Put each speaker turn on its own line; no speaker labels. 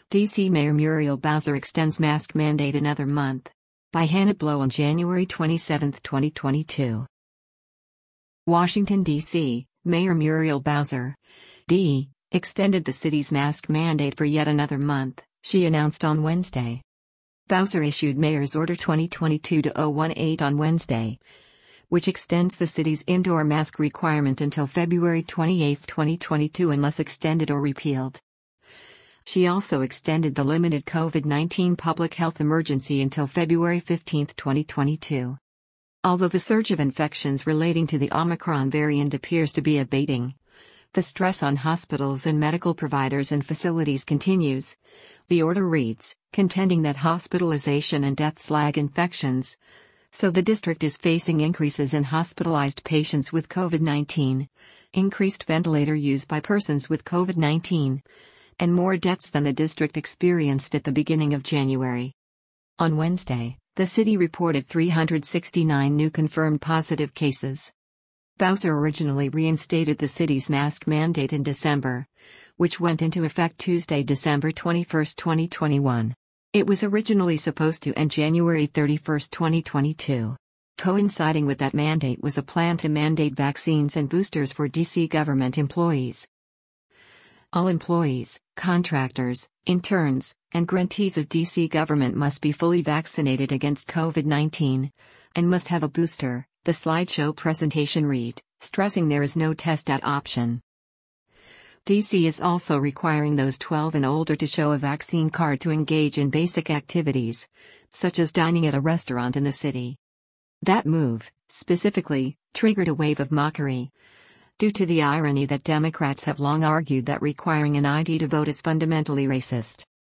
D.C. Mayor Muriel Bowser extends mask mandate another month. By Hannah Blow on January 27, 2022. Washington, D.C., Mayor Muriel Bowser, D., extended the city's mask mandate for yet another month, she announced on Wednesday. Bowser issued Mayor's Order 2022-018 on Wednesday, which extends the city's indoor mask requirement until February 28, 2022 unless extended or repealed. She also extended the limited COVID-19 public health emergency until February 15, 2022. Although the surge of infections relating to the Omicron variant appears to be abating, the stress on hospitals and medical providers and facilities continues. The order reads, contending that hospitalization and deaths lag infections. So the district is facing increases in hospitalized patients with COVID-19, increased ventilator use by persons with COVID-19, and more deaths than the district experienced at the beginning of January. On Wednesday, the city reported 369 new confirmed positive cases. Bowser originally reinstated the city's mask mandate in December, which went into effect Tuesday, December 21, 2021. It was originally supposed to end January 31, 2022. Coinciding with that mandate was a plan to mandate vaccines and boosters for D.C. government employees. All employees, contractors, interns, and grantees of D.C. government must be fully vaccinated against COVID-19 and must have a booster, the slideshow presentation read, stressing there is no test-at option. D.C. is also requiring those 12 and older to show a vaccine card to engage in basic activities, such as dining at a restaurant in the city. That move, specifically, triggered a wave of mockery, due to the irony that Democrats have long argued that requiring an ID to vote is fundamentally racist.